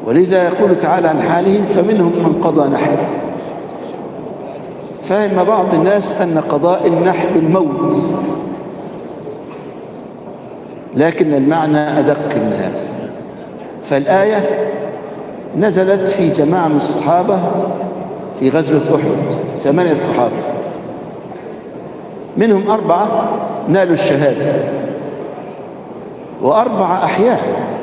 ولذا يقول تعالى عن حالهم فمنهم من قضى نحبه. فهم بعض الناس أن قضاء النحب الموت، لكن المعنى أدق من هذا. فالآية نزلت في جماعة من الصحابة في غزوة أحد، 8 صحابة، منهم 4 نالوا الشهادة و4 أحياء.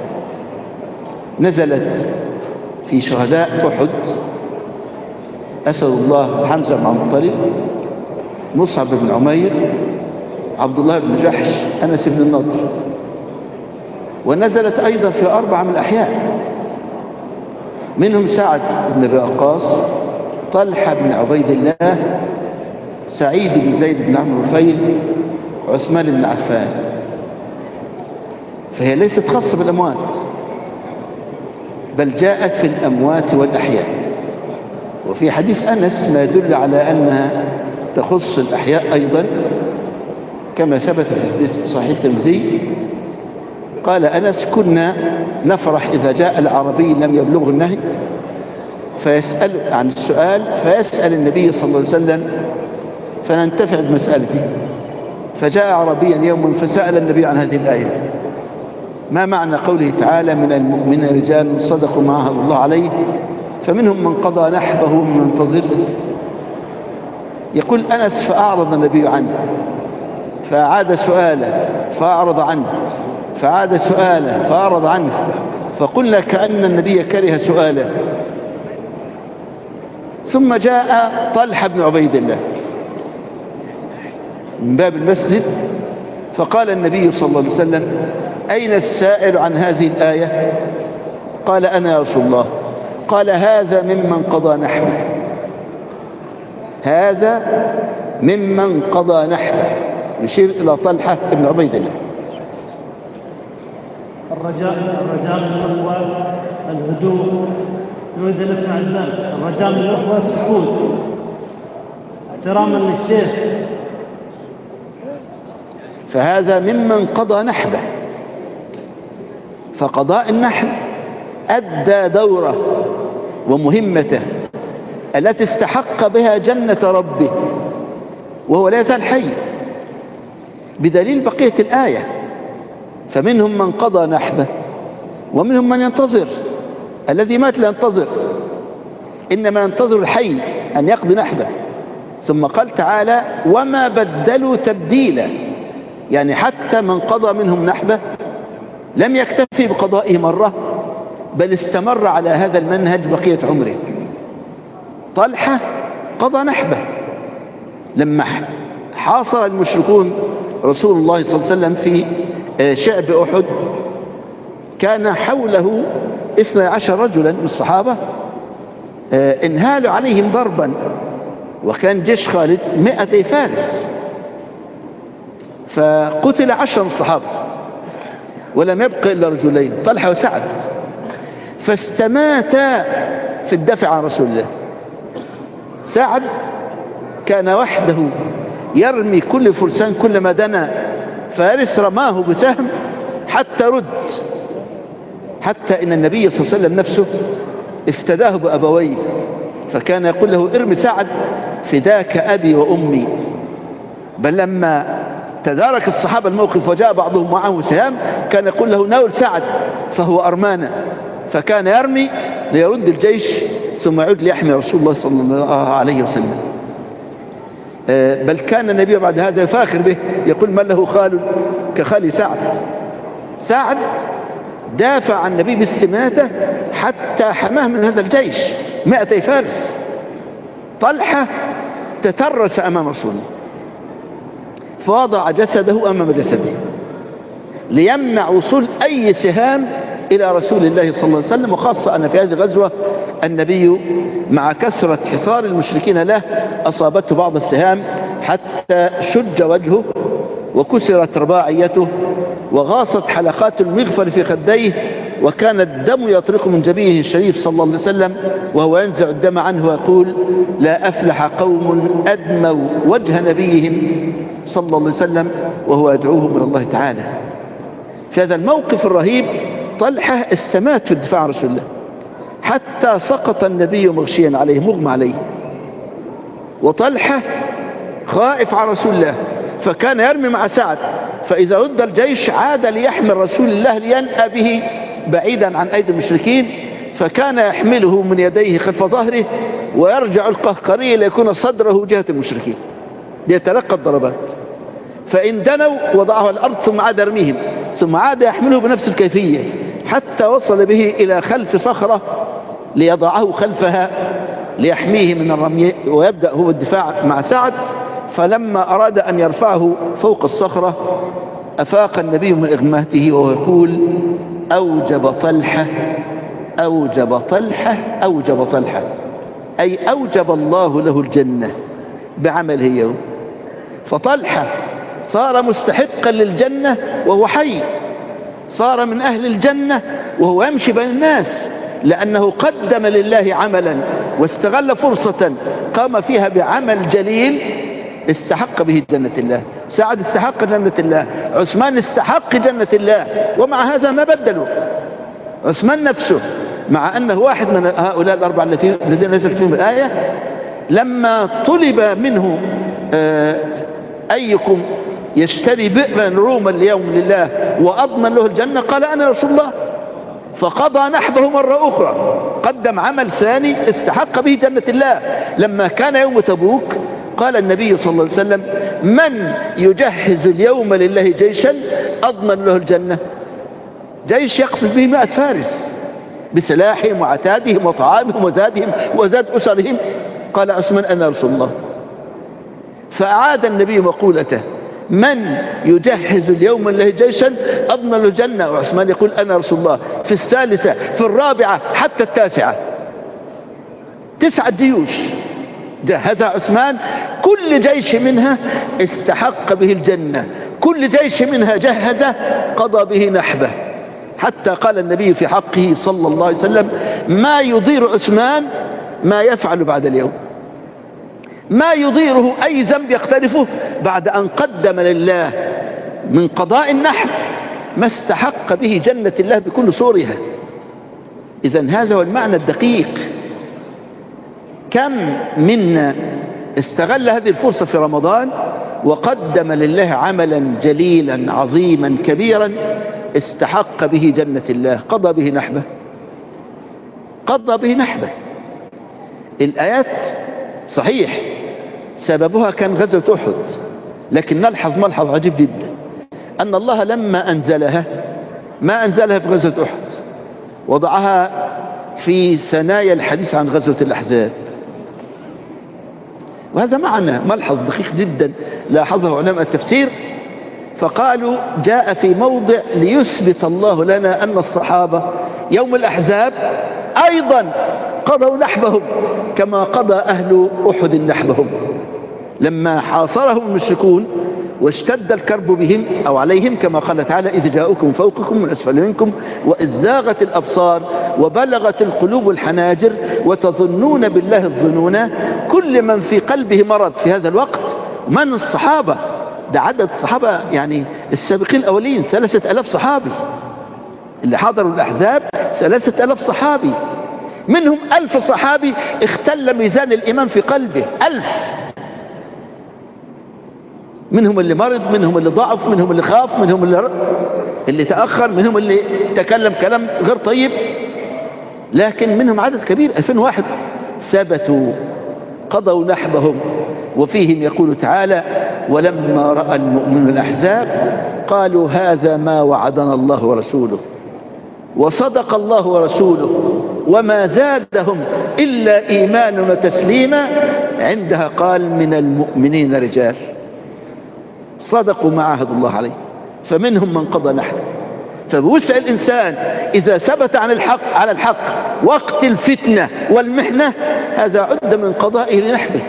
نزلت في شهداء أحد أسأل الله حمزة بن عبد المطلب، مصعب بن عمير، عبد الله بن جحش، أنس بن النضر. ونزلت أيضا في 4 من الأحياء، منهم سعد بن أبي وقاص، طلحة بن عبيد الله، سعيد بن زيد بن عمرو الفيل، عثمان بن عفان. فهي ليست خاصة بالأموات، بل جاءت في الأموات والأحياء. وفي حديث أنس ما يدل على أنها تخص الأحياء أيضا، كما ثبت في حديث صحيح الترمذي. قال أنس كنا نفرح إذا جاء العربي لم يبلغ النهي فيسأل عن السؤال، فيسأل النبي صلى الله عليه وسلم فننتفع بمسألته. فجاء عربيا يوما فسأل النبي عن هذه الآية: ما معنى قوله تعالى من المؤمنين رجال صدقوا ما عاهدوا الله عليه فمنهم من قضى نحبه ومن منتظر؟ يقول أنس فأعرض النبي عنه، فأعاد سؤاله فأعرض عنه، فعاد سؤاله فأعرض عنه، فقلنا كأن النبي كره سؤاله. ثم جاء طلحة بن عبيد الله من باب المسجد، فقال النبي صلى الله عليه وسلم: أين السائل عن هذه الآية؟ قال: أنا يا رسول الله. قال: هذا ممن قضى نحبه، هذا ممن قضى نحبه، يشير إلى طلحة بن عبيد الله. الرجاء من الأخوة الهدوء، نريد أن نسمع الدرس. الرجاء من الأخوة السكوت احتراما للشيخ. فهذا ممن قضى نحبه، فقضاء النحب أدى دوره ومهمته التي استحق بها جنة ربه وهو لا يزال حي، بدليل بقية الآية: فمنهم من قضى نحبه ومنهم من ينتظر. الذي مات لا ينتظر، إنما ينتظر الحي أن يقضي نحبه. ثم قال تعالى: وما بدلوا تبديلا، يعني حتى من قضى منهم نحبه لم يكتفي بقضائه مرة، بل استمر على هذا المنهج بقية عمره. طلحة قضى نحبه لما حاصر المشركون رسول الله صلى الله عليه وسلم في شعب أحد، كان حوله 12 رجلا من الصحابة، انهالوا عليهم ضربا، وكان جيش خالد 200 فارس، فقتل 10 من الصحابة ولم يبق إلا رجلين، طلحة وسعد، فاستماتا في الدفع عن رسول الله. سعد كان وحده يرمي كل فرسان كلما دنا فارس رماه بسهم حتى رد، حتى إن النبي صلى الله عليه وسلم نفسه افتداه بأبويه، فكان يقول له: ارمي سعد فداك أبي وأمي. بل لما تدارك الصحابة الموقف وجاء بعضهم معه سهام كان يقول له: ناول سعد فهو أرمانا، فكان يرمي ليرد الجيش ثم يعود ليحمي رسول الله صلى الله عليه وسلم. بل كان النبي بعد هذا يفاخر به، يقول: من له خال كخال سعد. سعد دافع عن النبي باستماتة حتى حماه من هذا الجيش 200 فارس. طلحة تترس أمام رسول الله، فوضع جسده أمام جسده ليمنع وصول أي سهام إلى رسول الله صلى الله عليه وسلم، وخاصة أن في هذه الغزوة النبي مع كثرة حصار المشركين له أصابته بعض السهام حتى شج وجهه وكسرت رباعيته وغاصت حلقات المغفر في خديه، وكان الدم يطرق من جبينه الشريف صلى الله عليه وسلم وهو ينزع الدم عنه ويقول: لا أفلح قوم أدموا وجه نبيهم صلى الله عليه وسلم وهو يدعوهم إلى الله تعالى. في هذا الموقف الرهيب طلحة استمات في الدفاع عن رسول الله، حتى سقط النبي مغشيا عليه مغمى عليه، وطلحة خائف على رسول الله فكان يرمي مع سعد، فإذا رد الجيش عاد ليحمل رسول الله لينأى به بعيدا عن أيدي المشركين، فكان يحمله من يديه خلف ظهره ويرجع القهقري ليكون صدره جهة المشركين ليتلقى الضربات، فإن دنوا وضعه على الأرض ثم عاد يرميهم، ثم عاد يحمله بنفس الكيفية حتى وصل به إلى خلف صخرة ليضعه خلفها ليحميه من الرمي ويبدأ هو الدفاع مع سعد. فلما أراد أن يرفعه فوق الصخرة أفاق النبي من إغماته وهو يقول: أوجب طلحة أوجب طلحة أوجب طلحة، أي أوجب الله له الجنة بعمله يوم. فطلحة صار مستحقا للجنة وهو حي، صار من أهل الجنة وهو يمشي بين الناس، لأنه قدم لله عملا واستغل فرصة قام فيها بعمل جليل استحق به جنة الله. سعد استحق جنة الله، عثمان استحق جنة الله، ومع هذا ما بدلوا. عثمان نفسه مع أنه واحد من هؤلاء الأربعة الذين نزلت فيهم الآية، لما طلب منه أيكم يشتري بئرا روما اليوم لله وأضمن له الجنة، قال أنا رسول الله، فقضى نحبه مرة أخرى، قدم عمل ثاني استحق به جنة الله. لما كان يوم تبوك قال النبي صلى الله عليه وسلم: من يجهز اليوم لله جيشا أضمن له الجنة؟ جيش يقصد به 100 فارس بسلاحهم وعتادهم وطعامهم وزادهم وزاد أسرهم. قال عثمان: أنا رسول الله. فأعاد النبي مقولته: من يجهز اليوم لله جيشا أضمن له الجنة، وعثمان يقول: أنا رسول الله. في الثالثة، في الرابعة، حتى التاسعة، 9 جيوش جهزها عثمان، كل جيش منها استحق به الجنة، كل جيش منها جهزه قضى به نحبه، حتى قال النبي في حقه صلى الله عليه وسلم: ما يضير عثمان ما يفعل بعد اليوم، ما يضيره أي ذنب يقترفه بعد أن قدم لله من قضاء النحب ما استحق به جنة الله بكل صورها. إذن هذا هو المعنى الدقيق. كم منا استغل هذه الفرصة في رمضان وقدم لله عملا جليلا عظيما كبيرا استحق به جنة الله، قضى به نحبه، قضى به نحبه. الآيات صحيح سببها كان غزوة أحد، لكن نلحظ ملحظ عجيب جدا، أن الله لما أنزلها ما أنزلها في غزوة أحد، وضعها في ثنايا الحديث عن غزوة الأحزاب. وهذا معنى ملحظ دقيق جدا لاحظه علماء التفسير، فقالوا جاء في موضع ليثبت الله لنا أن الصحابة يوم الأحزاب أيضا قضوا نحبهم كما قضى أهل أحد نحبهم، لما حاصرهم المشركون واشتد الكرب بهم أو عليهم، كما قال تعالى: إذ جاءوكم فوقكم من أسفل منكم وإذ زاغت الأبصار وبلغت القلوب الحناجر وتظنون بالله الظنون. كل من في قلبه مرض في هذا الوقت من الصحابة، ده عدد الصحابة يعني السابقين الأولين 3000 صحابي اللي حضروا الأحزاب، 3000 صحابي، منهم 1000 صحابي اختل ميزان الإيمان في قلبه، 1000، منهم اللي مرض، منهم اللي ضعف، منهم اللي خاف، منهم اللي تأخر، منهم اللي تكلم كلام غير طيب، لكن منهم عدد كبير 2000 واحد ثبتوا قضوا نحبهم. وفيهم يقول تعالى: ولما رأى المؤمنون الأحزاب قالوا هذا ما وعدنا الله ورسوله وصدق الله ورسوله وما زادهم إلا إيمانا وتسليما. عندها قال: من المؤمنين رجال صدقوا ما عاهدوا الله عليه، فمنهم من قضى نحبه. فبوسع الإنسان إذا ثبت عن الحق على الحق وقت الفتنة والمحنة، هذا عد من قضائه لنحبه.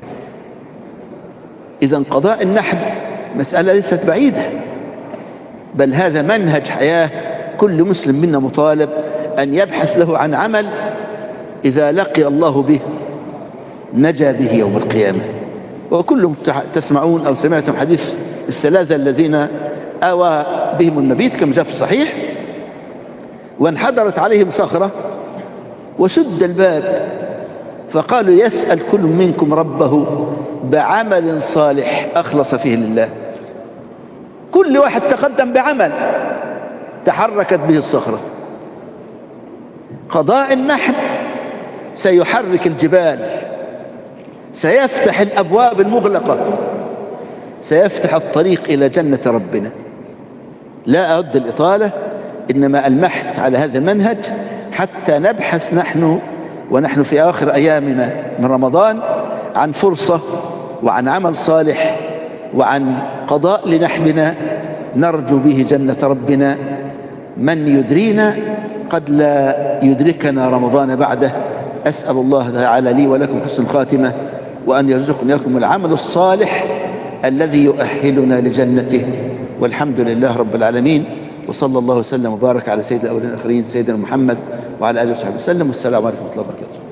إذا قضاء النحب مسألة ليست بعيدة، بل هذا منهج حياة كل مسلم منا مطالب أن يبحث له عن عمل إذا لقي الله به نجا به يوم القيامة. وكلهم تسمعون أو سمعتم حديث الثلاثة الذين آوى بهم المبيت كما جاء في الصحيح، وانحدرت عليهم صخرة وشد الباب، فقالوا يسأل كل منكم ربه بعمل صالح أخلص فيه لله. كل واحد تقدم بعمل تحركت به الصخرة. قضاء النحل سيحرك الجبال، سيفتح الأبواب المغلقة، سيفتح الطريق إلى جنة ربنا. لا أود الإطالة، إنما المحت على هذا المنهج حتى نبحث ونحن في آخر أيامنا من رمضان عن فرصة وعن عمل صالح وعن قضاء لنحبنا نرجو به جنة ربنا. من يدرينا قد لا يدركنا رمضان بعده. أسأل الله تعالى لي ولكم حسن الخاتمة، وأن يرزقنا لكم العمل الصالح الذي يؤهلنا لجنته، والحمد لله رب العالمين. وصلى الله وسلم وبارك على سيد الأولين والآخرين سيدنا محمد وعلى آله وصحبه وسلم. والسلام عليكم ورحمة الله وبركاته.